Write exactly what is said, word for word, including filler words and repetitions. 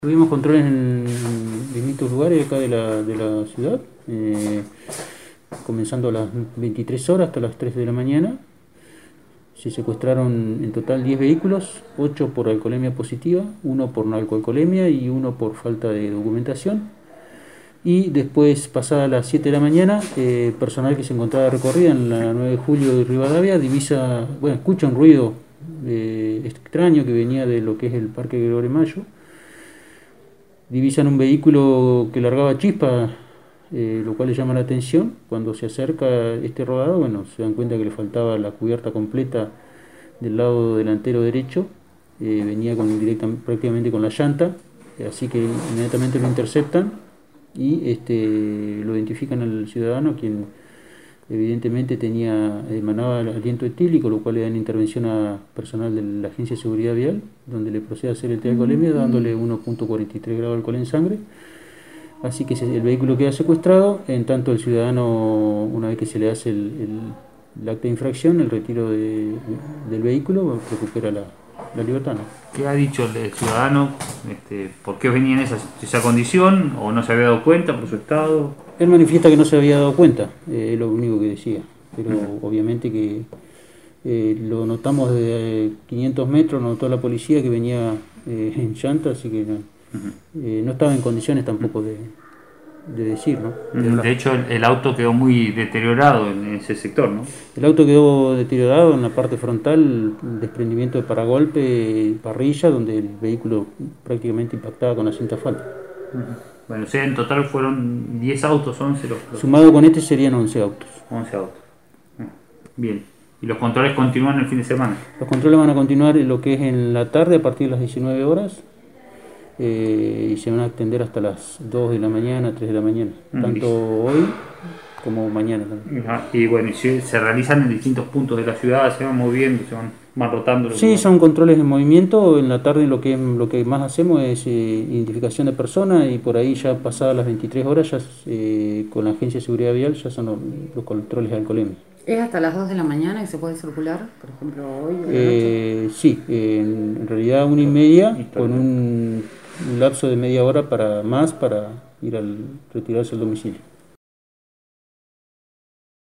Tuvimos controles en distintos lugares acá de la, de la ciudad, eh, comenzando a las veintitrés horas hasta las tres de la mañana. Se secuestraron en total diez vehículos, ocho por alcoholemia positiva, uno por no alcoholemia y uno por falta de documentación. Y después, pasadas las siete de la mañana, eh, personal que se encontraba recorrida en la nueve de julio de Rivadavia divisa, bueno, escucha un ruido eh, extraño que venía de lo que es el Parque Gregorio Mayo. Divisan un vehículo que largaba chispa, eh, lo cual le llama la atención. Cuando se acerca este rodado, bueno, se dan cuenta que le faltaba la cubierta completa del lado delantero derecho, eh, venía con directa, prácticamente con la llanta, así que inmediatamente lo interceptan y este, lo identifican al ciudadano, quien evidentemente tenía, emanaba aliento etílico, lo cual le dan intervención a personal de la Agencia de Seguridad Vial, donde le procede a hacer el test de alcoholemia, dándole uno punto cuarenta y tres grados de alcohol en sangre. Así que el vehículo queda secuestrado, en tanto el ciudadano, una vez que se le hace el, el, el acta de infracción, el retiro de, del vehículo, recupera la, la libertad, ¿no? ¿Qué ha dicho el ciudadano? Este, ¿Por qué venía en esa, esa condición? ¿O no se había dado cuenta por su estado? Él manifiesta que no se había dado cuenta, eh, es lo único que decía, pero uh-huh. obviamente que eh, lo notamos desde quinientos metros, notó la policía que venía eh, en llanta, así que no, uh-huh. eh, no estaba en condiciones tampoco de, de decir, ¿no? De, de hecho, el, el auto quedó muy deteriorado en ese sector, ¿no? El auto quedó deteriorado en la parte frontal, desprendimiento de paragolpe, parrilla, donde el vehículo prácticamente impactaba con la cinta asfalto. Uh-huh. Bueno, o sea, en total fueron diez autos, once los... los... Sumado con este serían once autos. once autos. Bien. ¿Y los controles continúan el fin de semana? Los controles van a continuar en lo que es en la tarde a partir de las diecinueve horas eh, y se van a extender hasta las dos de la mañana, tres de la mañana. Mm, tanto listo. Hoy como mañana también. Ajá. Y bueno, y se, se realizan en distintos puntos de la ciudad, se van moviendo, se van... van rotando. Sí, son controles en movimiento. En la tarde lo que lo que más hacemos es eh, identificación de personas, y por ahí ya pasadas las veintitrés horas ya eh, con la Agencia de Seguridad Vial ya son los, los controles de alcoholemia. ¿Es hasta las dos de la mañana que se puede circular, por ejemplo, hoy o eh, Sí, eh, en realidad una y media con un, un lapso de media hora para más para ir al retirarse al domicilio.